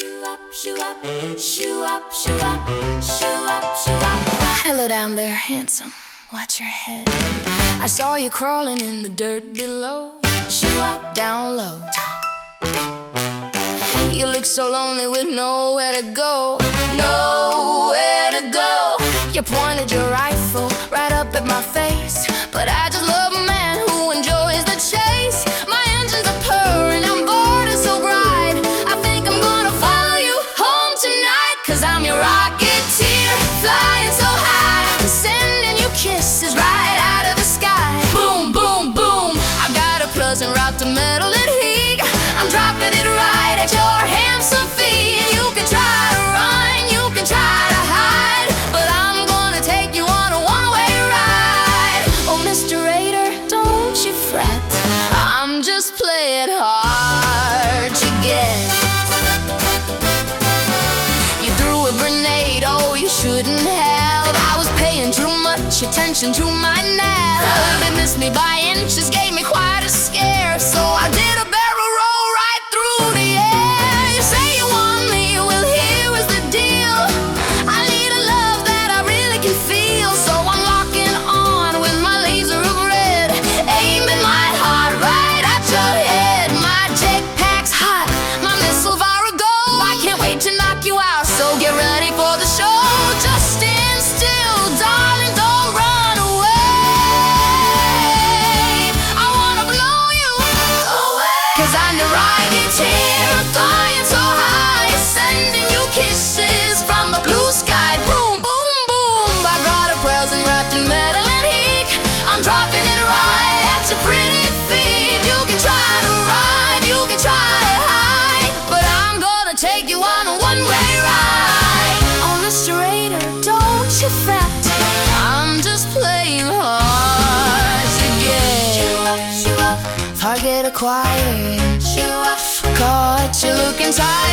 Shoo up, shoo up, shoo up, shoo up, shoo up, shoo up. Hello down there, handsome, watch your head. I saw you crawling in the dirt below. Shoo up, down low. You look so lonely with nowhere to go. Nowhere to go. You pointed your rifle right up at my face, but I just love a man who enjoys the chase. My engines are purring, I'm bored and so bright. I think I'm gonna follow you home tonight, 'cause I'm your rocketeer, flying so high, and sending you kisses right out of the sky. Boom, boom, boom, I got a pleasant route to metal and heat. I'm dropping it right at your handsome feet. You can try to run, you can try to hide, but I'm gonna take you on a one-way ride. Oh, Mr. Raider, don't you fret, I'm just playing hard to get. You threw a grenade, oh, you shouldn't have. I was paying too much attention to my nav. They missed me by inches, gave me quite a scare, so I did a barrel roll right through the air. You say you want me, well, here is the deal. I need a love that I really can feel, so I'm locking on with my laser of red, aiming my heart right at your head. My jetpack's hot, my missiles are a go. I can't wait to knock you out, so get ready for the show. Just stand still, darling, don't run away. I wanna blow you away, 'cause I'm the rocketeer, flying so high, sending you kisses from the blue sky. Boom, boom, boom, I got a present wrapped in metal and heat. I'm dropping it right at your pretty feet. You can try to ride, you can try to hide, but I'm gonna take you on a one-way ride. Oh, Mr. Raider, don't you fret, I'm just playing hard to get. Target acquired. Caught you looking tired.